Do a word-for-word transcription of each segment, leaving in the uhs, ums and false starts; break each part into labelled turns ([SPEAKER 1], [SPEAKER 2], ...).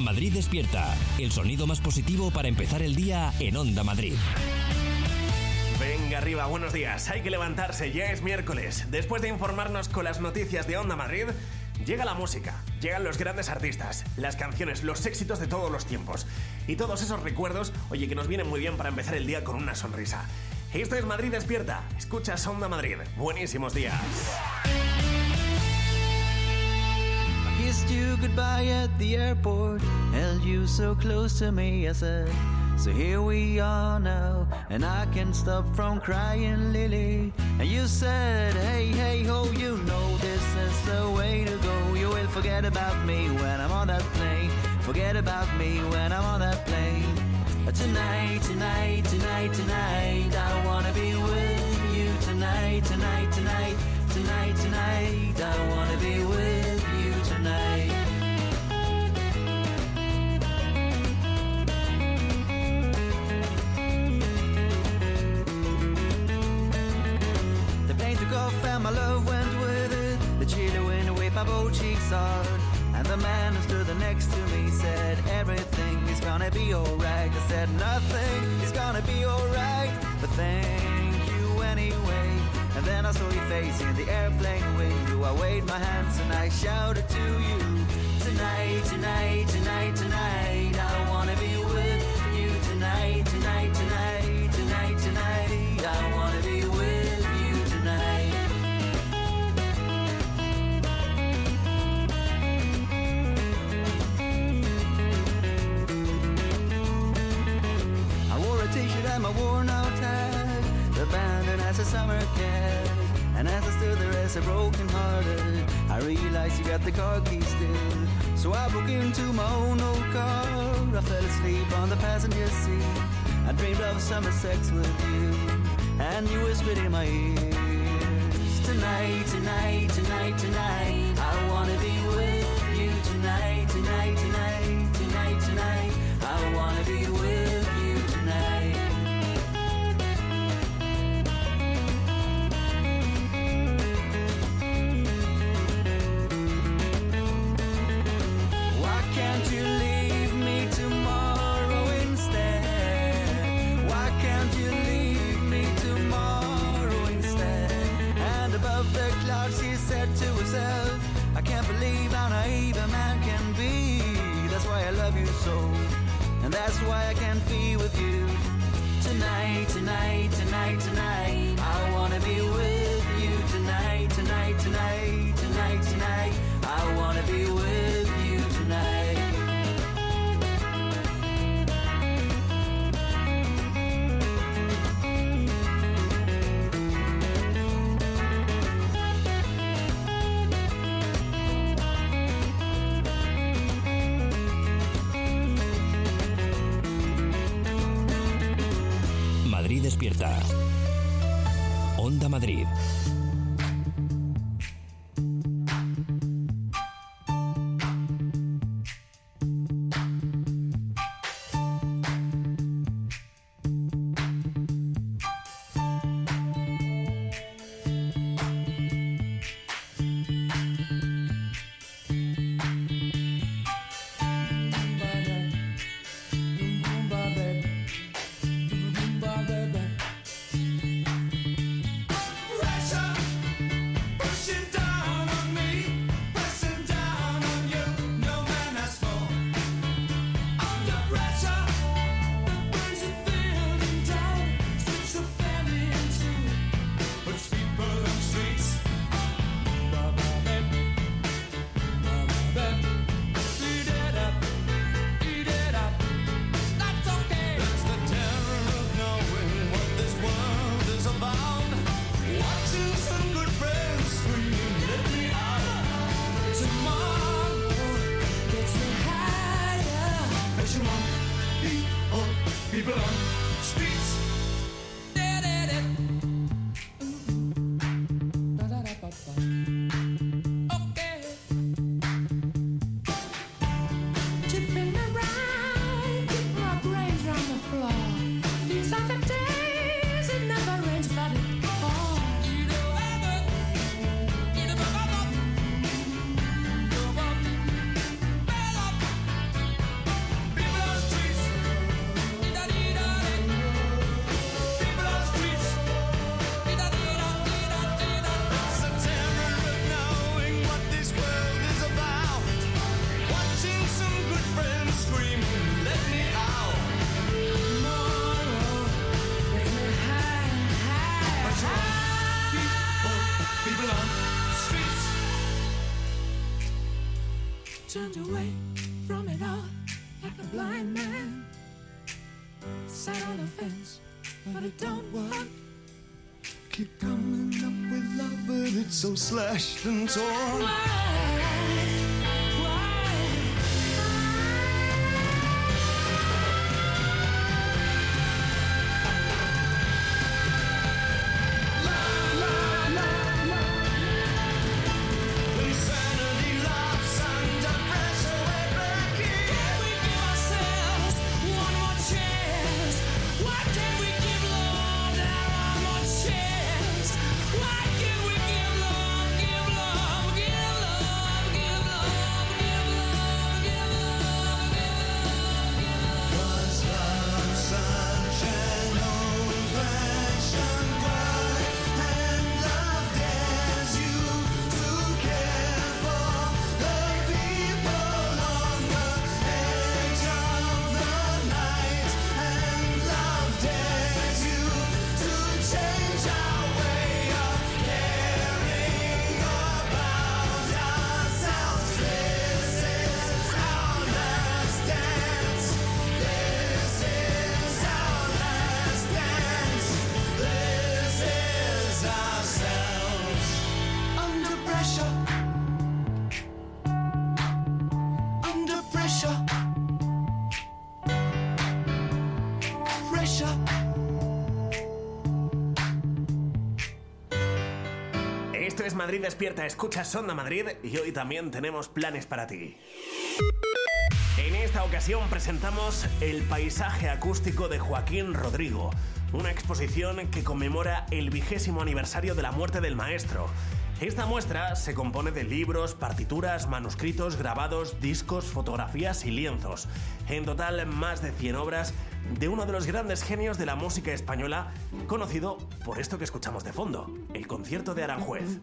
[SPEAKER 1] Madrid despierta, el sonido más positivo para empezar el día en Onda Madrid.
[SPEAKER 2] Venga arriba, buenos días. Hay que levantarse, ya es miércoles. Después de informarnos con las noticias de Onda Madrid, llega la música, llegan los grandes artistas, las canciones, los éxitos de todos los tiempos. Y todos esos recuerdos, oye, que nos vienen muy bien para empezar el día con una sonrisa. Esto es Madrid despierta. Escuchas Onda Madrid. Buenísimos días.
[SPEAKER 3] Kissed you goodbye at the airport, held you so close to me, I said, so here we are now, and I can't stop from crying, Lily. And you said, hey, hey, ho, you know this is the way to go. You will forget about me when I'm on that plane, forget about me when I'm on that plane. Tonight, tonight, tonight, tonight, I wanna be with you tonight, tonight, tonight, tonight, tonight, I wanna be with you tonight. The plane took off and my love went with it. The chilly wind waved my both cheeks hard, and the man who stood next to me said, everything is gonna be alright. I said, nothing is gonna be alright, but thank you anyway. And then I saw your face in the airplane window. I waved my hands and I shouted to you, tonight, tonight, tonight, tonight, I wanna be with you tonight, tonight, tonight, tonight, tonight, I wanna be with you tonight. I wore a t-shirt and my worn out tag, abandoned as a summer cat. And as I stood there as a broken hearted, I realized you got the car keys still. So I broke into my own old car. I fell asleep on the passenger seat. I dreamed of summer sex with you, and you whispered in my ears, tonight, tonight, tonight, tonight, I wanna be with you tonight, tonight, tonight, tonight, tonight, I wanna be with you tonight. Can't you leave me tomorrow instead? Why can't you leave me tomorrow instead? And above the clouds she said to herself, I can't believe how naive a man can be. That's why I love you so, and that's why I can't be with you tonight, tonight, tonight, tonight. I wanna be with you tonight, tonight, tonight, tonight, tonight. I wanna be with you tonight.
[SPEAKER 1] Madrid despierta. Onda Madrid.
[SPEAKER 4] don't want. Keep coming up with love, but it's so slashed and torn. Why?
[SPEAKER 2] Esto es Madrid Despierta, escuchas Onda Madrid y hoy también tenemos planes para ti. En esta ocasión presentamos El paisaje acústico de Joaquín Rodrigo, una exposición que conmemora el vigésimo aniversario de la muerte del maestro. Esta muestra se compone de libros, partituras, manuscritos, grabados, discos, fotografías y lienzos. En total, más de cien obras de uno de los grandes genios de la música española, conocido por esto que escuchamos de fondo, el concierto de Aranjuez.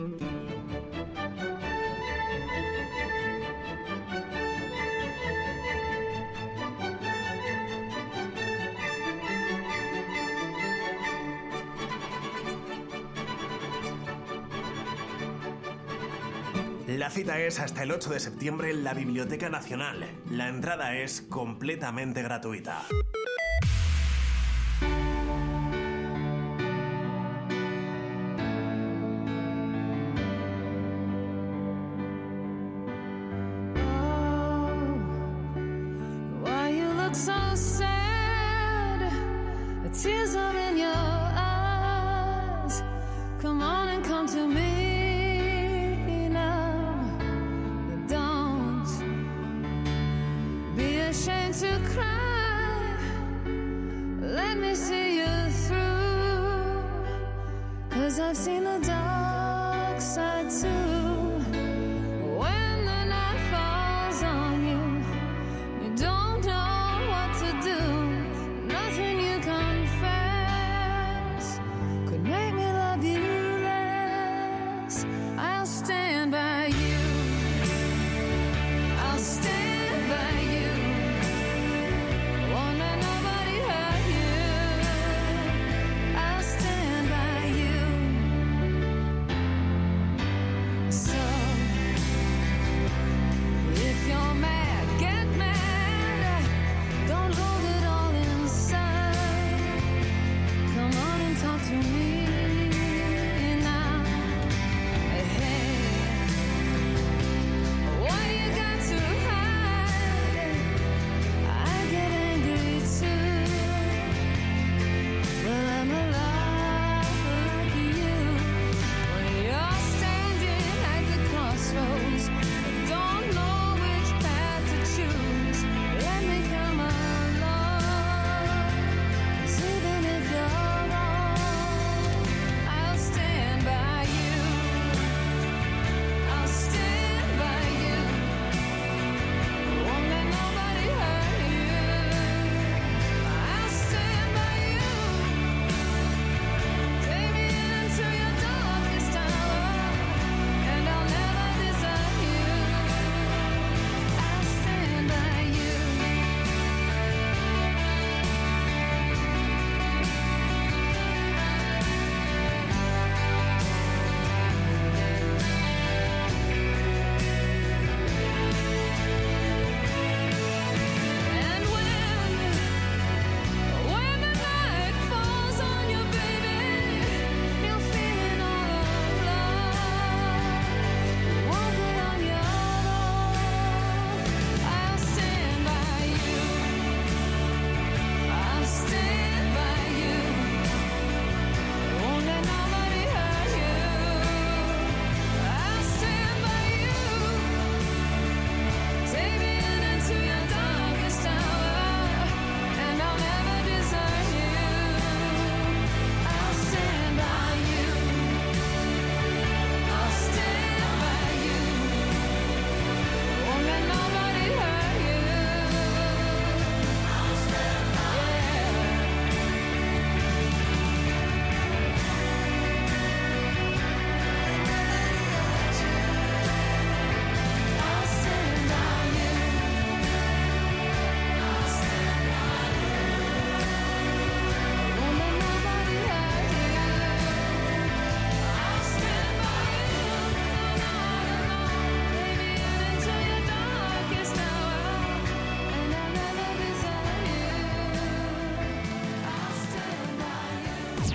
[SPEAKER 2] La cita es hasta el ocho de septiembre en la Biblioteca Nacional. La entrada es completamente gratuita.
[SPEAKER 5] I've seen the dark side too. When the night falls on you, you don't know what to do. Nothing you confess could make me love you less. I'll stand by you. I'll stand by you. Won't let nobody hurt you. I'll stand by you.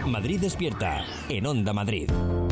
[SPEAKER 1] Madrid Despierta, en Onda Madrid.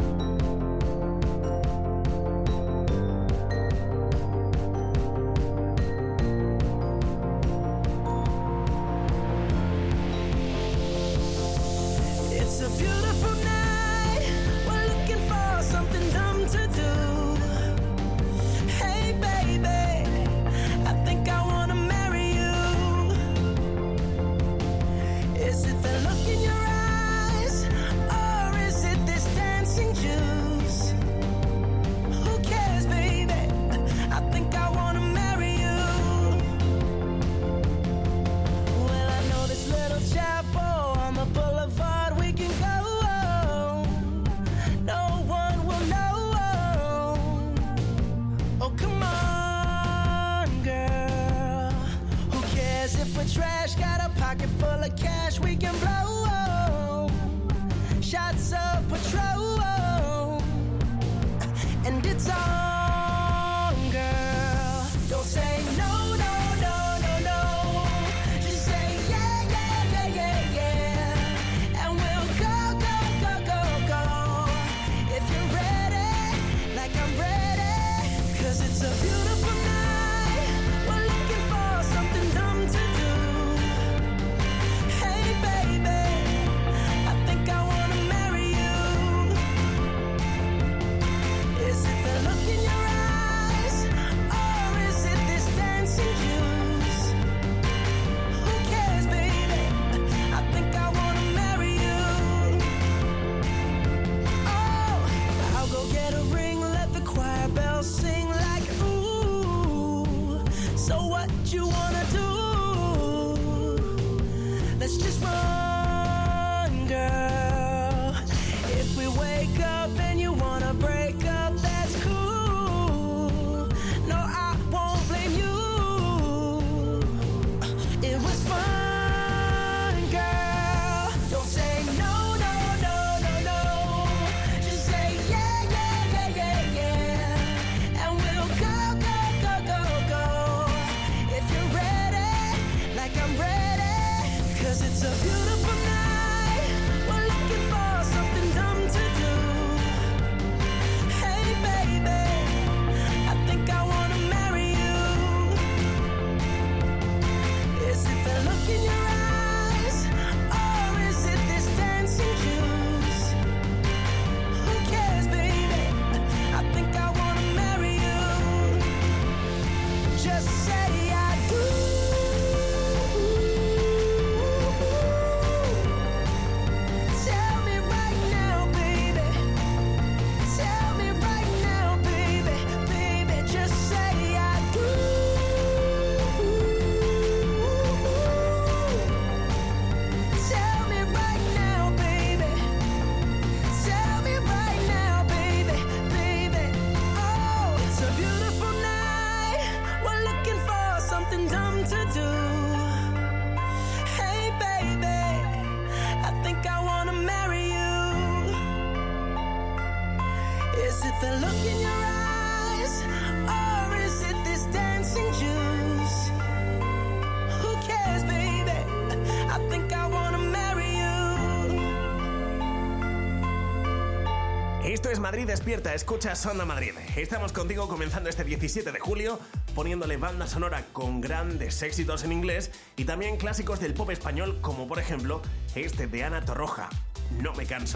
[SPEAKER 2] Esto es Madrid Despierta, escuchas Onda Madrid. Estamos contigo comenzando este diecisiete de julio, poniéndole banda sonora con grandes éxitos en inglés y también clásicos del pop español, como por ejemplo este de Ana Torroja, No me canso.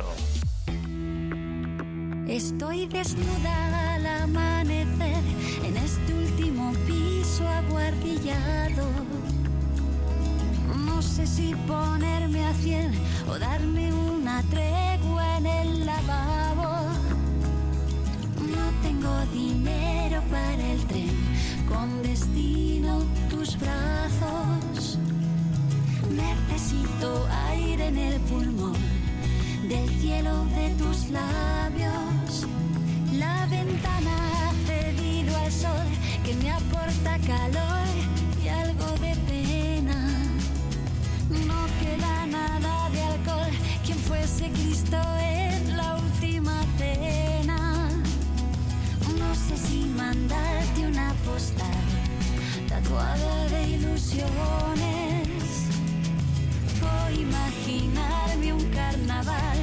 [SPEAKER 6] Estoy desnuda al amanecer en este último piso aguardillado. No sé si ponerme a cien o darme una tregua en el lavabo. No tengo dinero para el tren, con destino tus brazos. Necesito aire en el pulmón, del cielo de tus labios. La ventana ha cedido al sol que me aporta calor y algo de pena. No queda nada de alcohol, quien fuese Cristo en la última cena. No sé si mandarte una postal tatuada de ilusiones o imaginarme un carnaval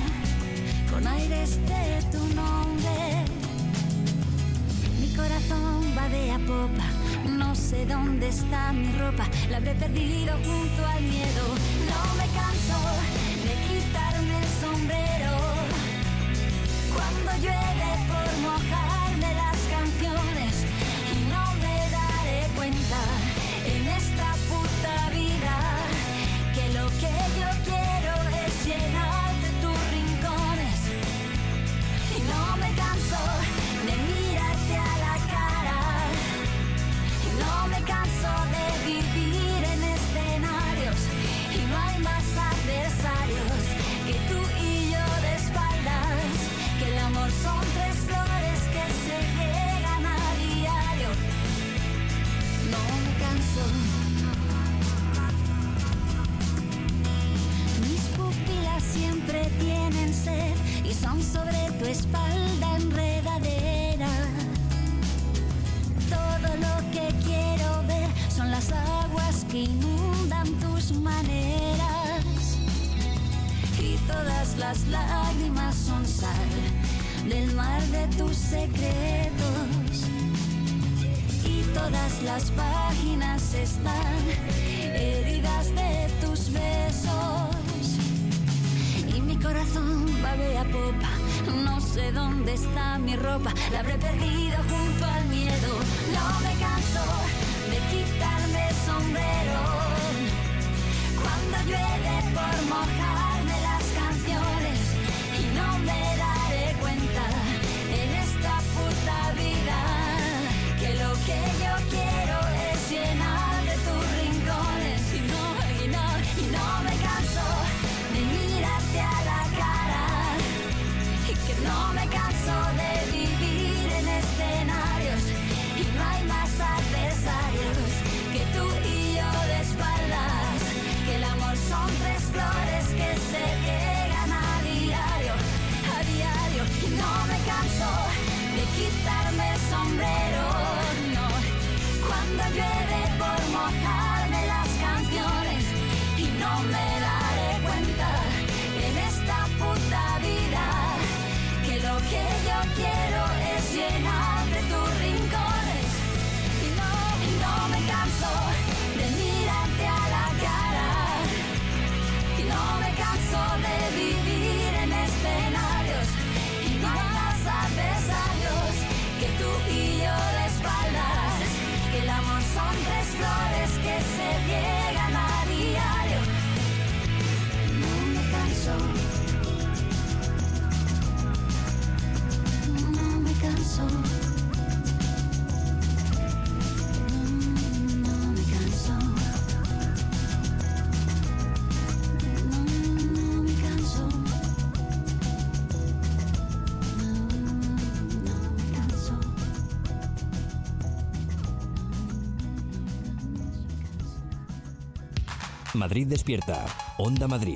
[SPEAKER 6] con aires de tu nombre. Mi corazón va de a popa, no sé dónde está mi ropa, la habré perdido junto al miedo. No me canso de quitarme el sombrero cuando llueve por mojarme las canciones, y no me daré cuenta en esta puta vida que lo que yo quiero es llenar de tus rincones. Y no me canso de mirarte a la cara, y no me canso de vivir en escenarios, y no hay más adversarios que tú y yo de espaldas, que el amor son tres flores que se llegan a diario. No me canso. Mis pupilas siempre tienen sed y son sobre tu espalda enredadera. Todo lo que quiero ver son las aguas que inundan tus maneras, y todas las lágrimas son sal del mar de tus secretos, y todas las páginas están heridas de tus besos. Y mi corazón va de a popa, no sé dónde está mi ropa, la habré perdido junto al miedo. No me canso de quitarme el sombrero cuando llueve por mojarme las canciones, y no me daré cuenta en esta puta vida que lo que yo quiero es llenar de tus rincones. Y no, y no, y no me canso de mirarte a la cara, y que no me canso de vivir en escenarios, y no hay más adversarios que tú y yo de espaldas, que el amor son tres flores que se llegan a diario, a diario. Y no me canso de quitarme el sombrero, no, cuando llueve por mojarme las canciones, y no me daré cuenta en esta puta vida que lo que yo quiero es llenar de tus rincones. Y no, y no me canso de mirarte a la cara, y no me canso de vivir en escenarios, y no hay más adversarios que tú y yo de espaldas, que el amor son tres flores que se llegan a diario. No me canso, no me canso, no, no me canso, no, no me canso, no, no me canso.
[SPEAKER 1] Madrid despierta. Onda Madrid.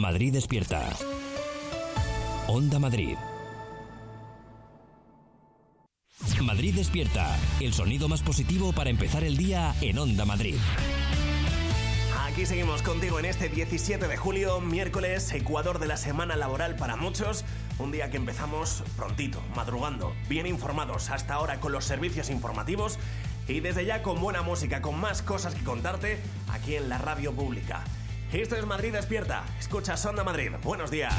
[SPEAKER 1] Madrid despierta. Onda Madrid. Madrid despierta. El sonido más positivo para empezar el día en Onda Madrid.
[SPEAKER 2] Aquí seguimos contigo en este diecisiete de julio, miércoles, Ecuador de la semana laboral para muchos. Un día que empezamos prontito, madrugando, bien informados hasta ahora con los servicios informativos y desde ya con buena música, con más cosas que contarte aquí en la radio pública. Esto es Madrid despierta. Escuchas Onda Madrid. Buenos días.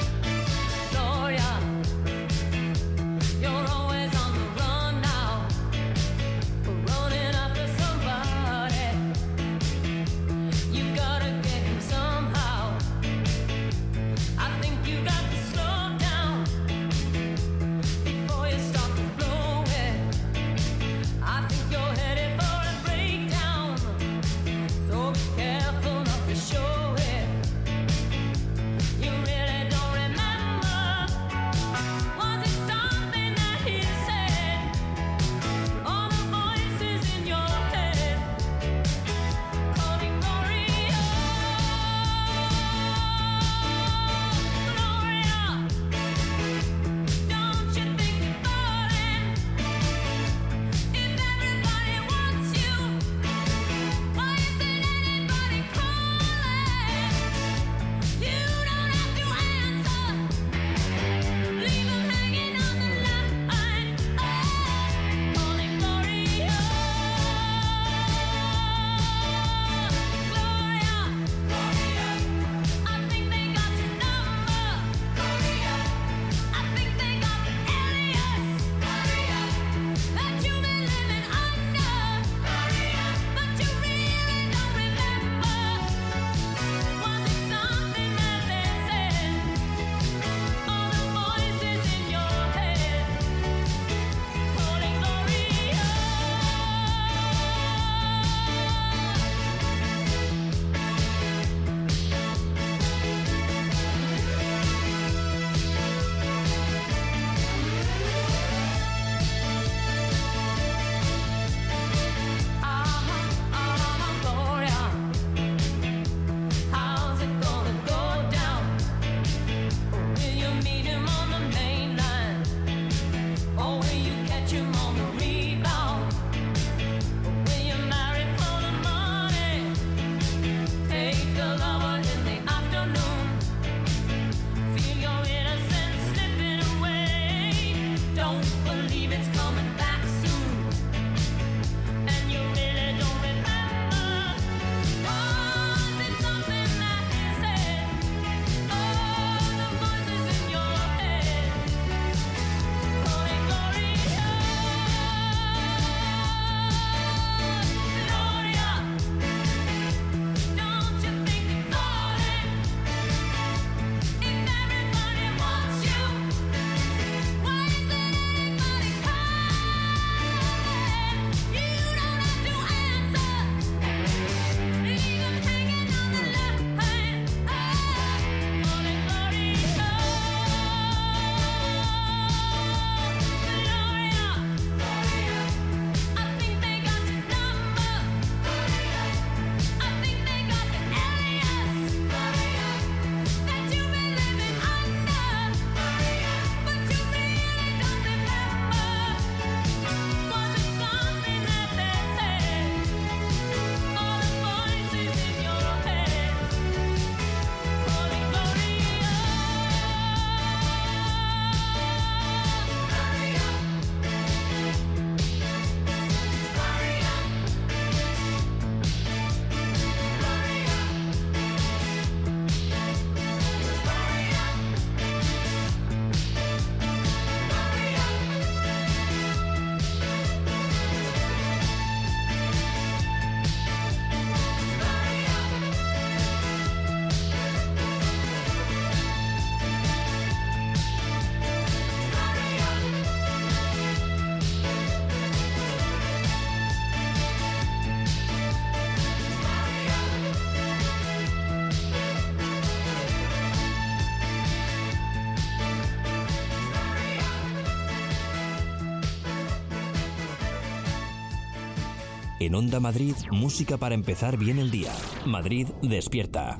[SPEAKER 7] You're always on the run now.
[SPEAKER 1] En Onda Madrid, música para empezar bien el día. Madrid despierta.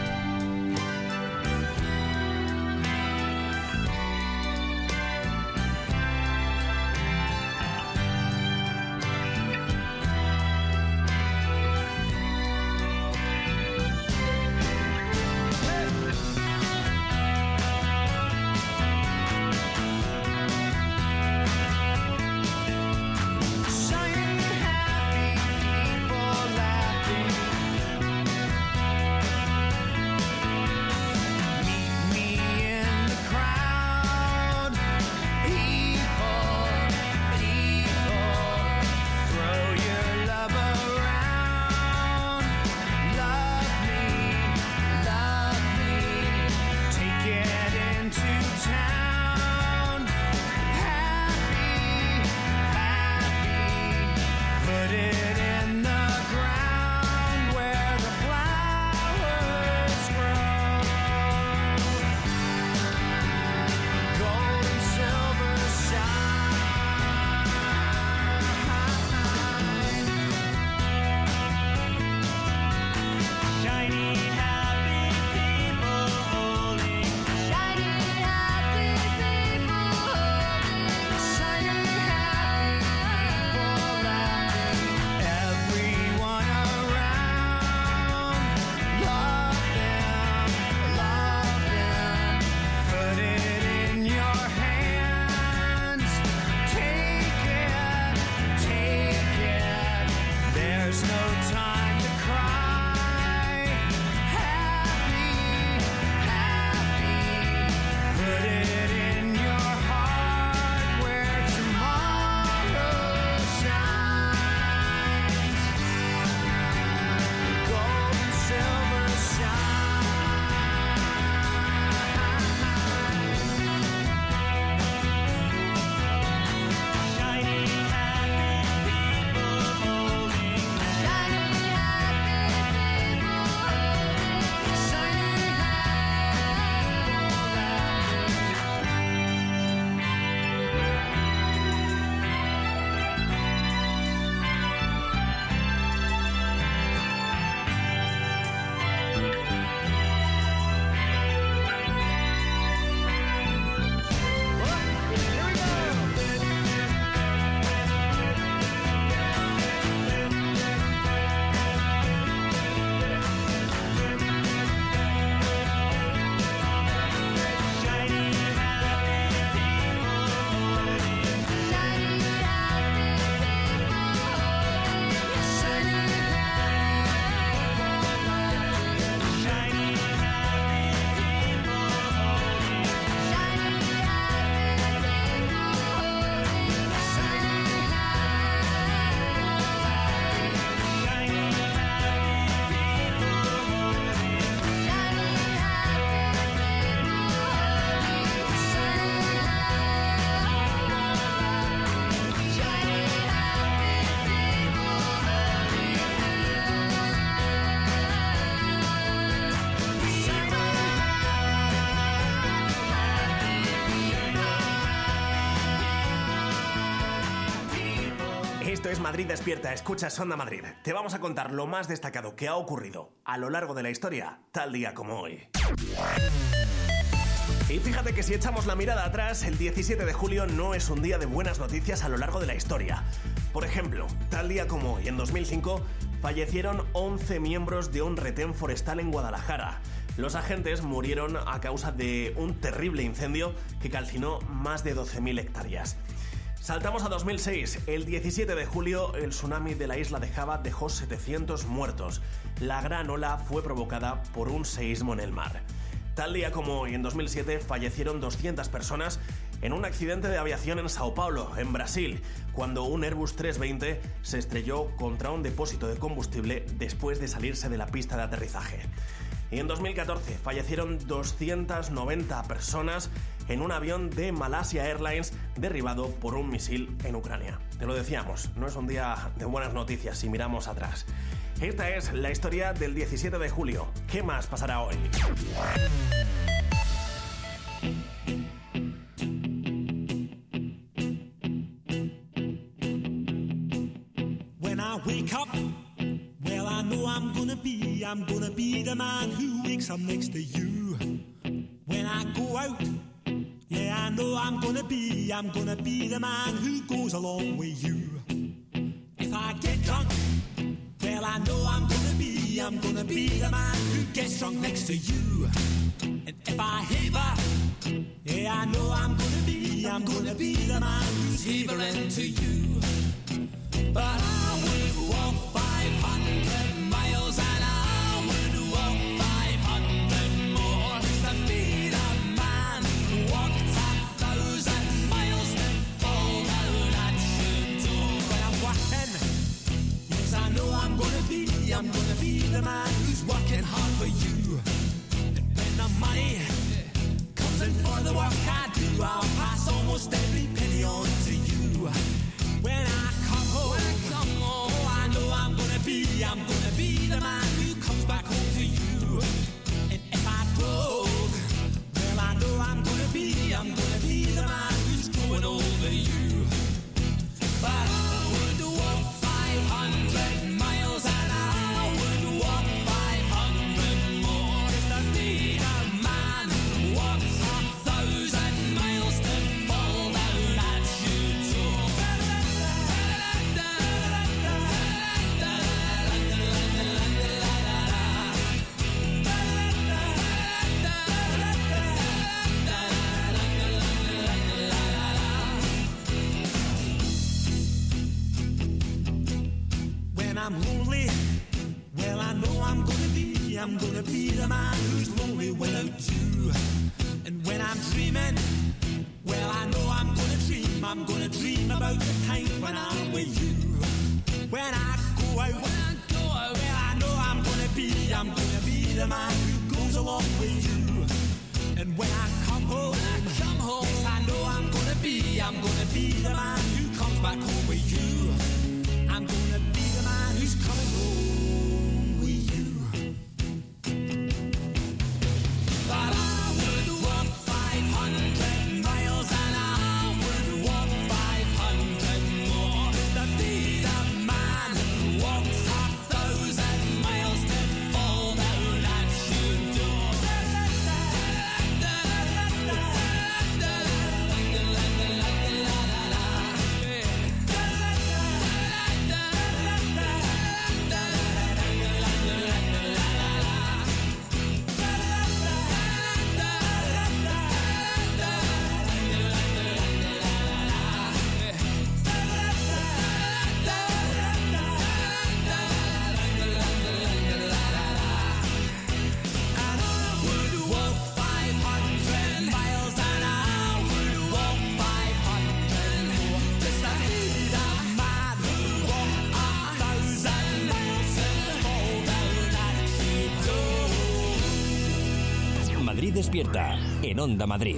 [SPEAKER 2] Esto es Madrid Despierta, escuchas Onda Madrid. Te vamos a contar lo más destacado que ha ocurrido a lo largo de la historia, tal día como hoy. Y fíjate que si echamos la mirada atrás, el diecisiete de julio no es un día de buenas noticias a lo largo de la historia. Por ejemplo, tal día como hoy, en dos mil cinco, fallecieron once miembros de un retén forestal en Guadalajara. Los agentes murieron a causa de un terrible incendio que calcinó más de doce mil hectáreas. Saltamos a dos mil seis. El diecisiete de julio, el tsunami de la isla de Java dejó setecientos muertos. La gran ola fue provocada por un seísmo en el mar. Tal día como hoy, en dos mil siete, fallecieron doscientas personas en un accidente de aviación en Sao Paulo, en Brasil, cuando un Airbus trescientos veinte se estrelló contra un depósito de combustible después de salirse de la pista de aterrizaje. Y en dos mil catorce fallecieron doscientas noventa personas en un avión de Malaysia Airlines derribado por un misil en Ucrania. Te lo decíamos, no es un día de buenas noticias si miramos atrás. Esta es la historia del diecisiete de julio. ¿Qué más pasará hoy?
[SPEAKER 7] When I I wake up, well, I know I'm gonna be, I'm gonna be the man who wakes up next to you. When I go out, yeah, I know I'm gonna be, I'm gonna be the man who goes along with you. If I get drunk, well, I know I'm gonna be, I'm gonna be the man who gets drunk next to you. And if I haver, yeah, I know I'm gonna be, I'm gonna be the man who's havering to you. But I would walk five hundred miles and I would walk five hundred more to be the man who walked a thousand miles to fall down at your door. When I'm working, yes, I know I'm gonna be, I'm gonna be the man who's working hard for you. And when the money comes in for the work I do, I'll pass almost every penny on to you. When I come home, when I come home, oh, I know I'm gonna be, I'm gonna be the man who comes back home to you. And if I broke, well, I know I'm gonna be, I'm gonna be the man who's going over you. But I would walk five hundred miles and I would walk five hundred more just to be the man who walks a thousand miles to fall down at your door. When I'm lonely, well, I know I'm gonna be, I'm gonna be the man who's lonely without you. And when I'm dreaming, well, I know I'm gonna dream, I'm gonna dream about the time when I'm with you. When I go out, when I go out, well, I know I'm gonna be, I'm gonna be the man who goes along with you. And when I come home, when I come home, yes, I know I'm gonna be, I'm gonna be the man who comes back home with you. I'm gonna be the man who's coming home with you. But I would walk five hundred miles and I would walk five hundred more to be the man who walks a thousand miles to fall down at your door.
[SPEAKER 1] Madrid Despierta, en Onda Madrid.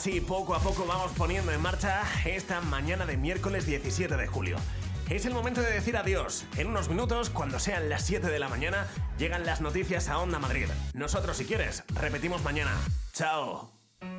[SPEAKER 2] así poco a poco vamos poniendo en marcha esta mañana de miércoles diecisiete de julio. Es el momento de decir adiós. En unos minutos, cuando sean las siete de la mañana, llegan las noticias a Onda Madrid. Nosotros, si quieres, repetimos mañana. ¡Chao!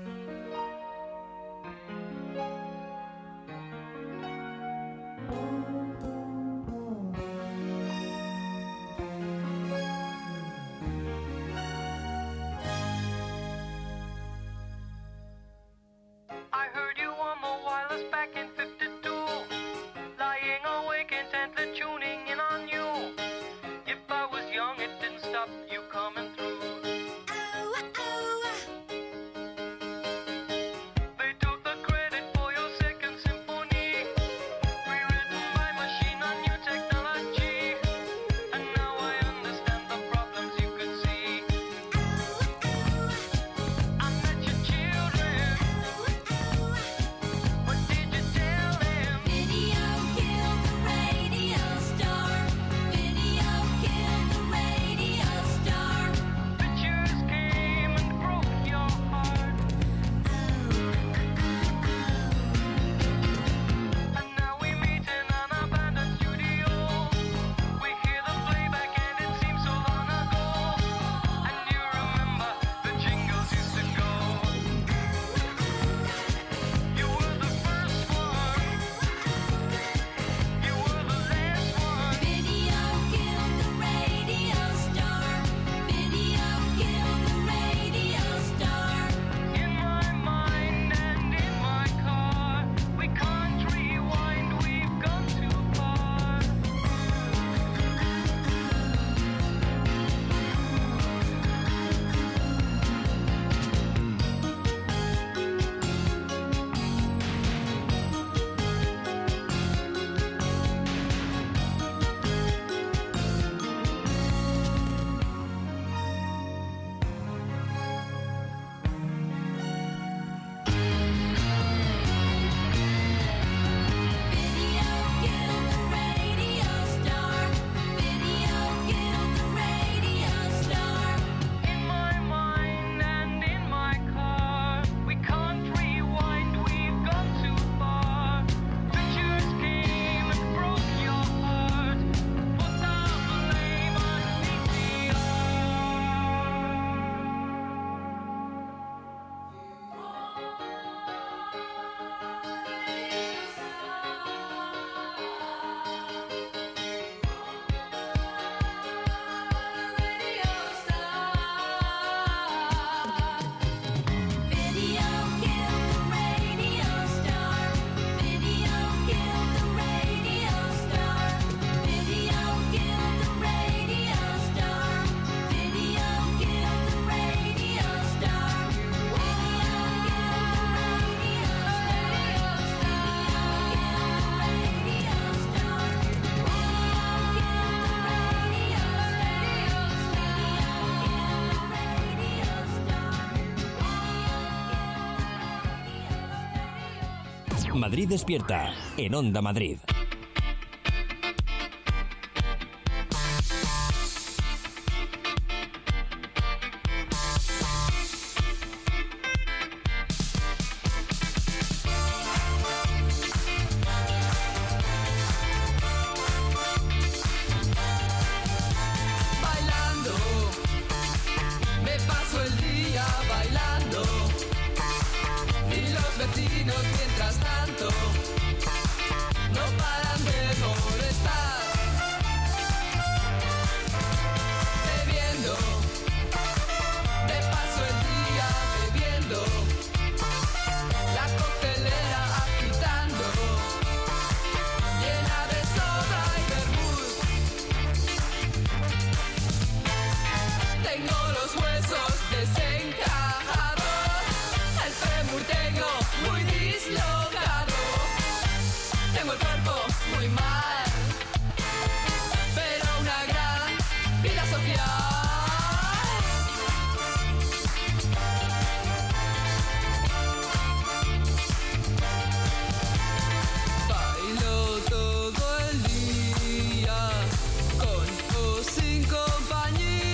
[SPEAKER 1] Madrid despierta en Onda Madrid.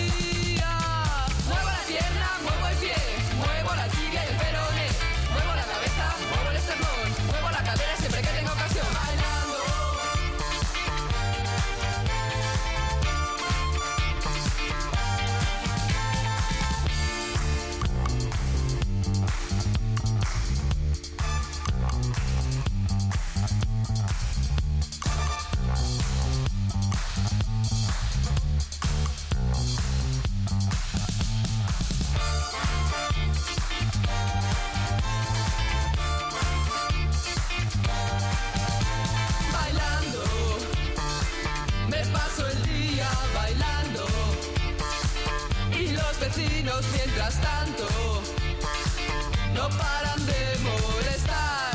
[SPEAKER 8] Muevo la vecinos mientras tanto no paran de molestar.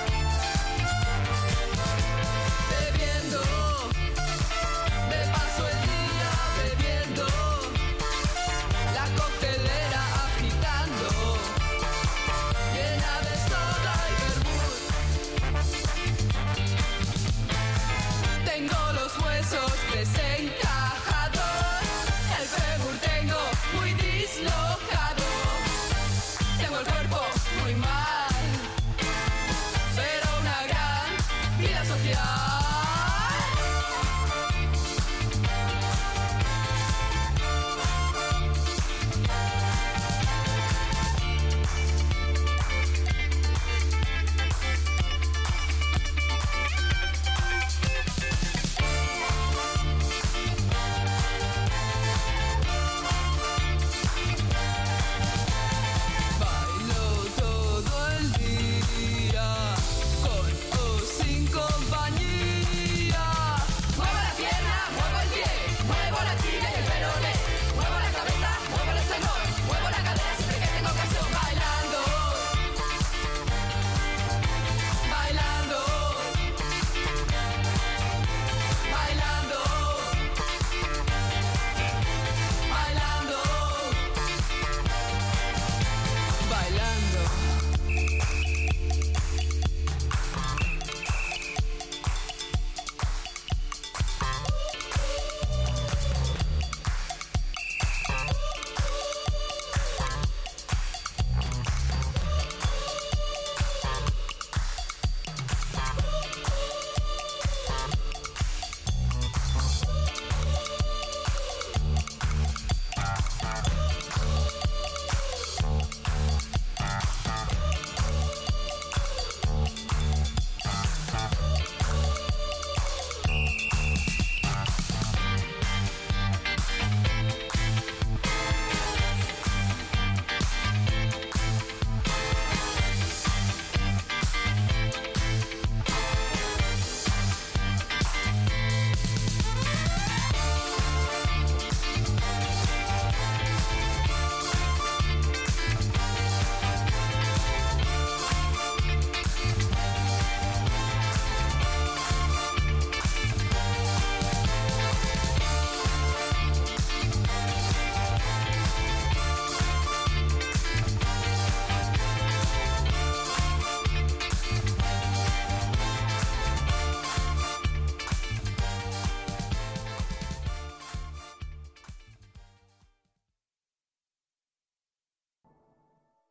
[SPEAKER 8] Bebiendo, me paso el día bebiendo, la coctelera agitando, llena de soda y vermut. Tengo los huesos desencajados, el fémur tengo muy dislocado, tengo el cuerpo muy mal, pero una gran vida social.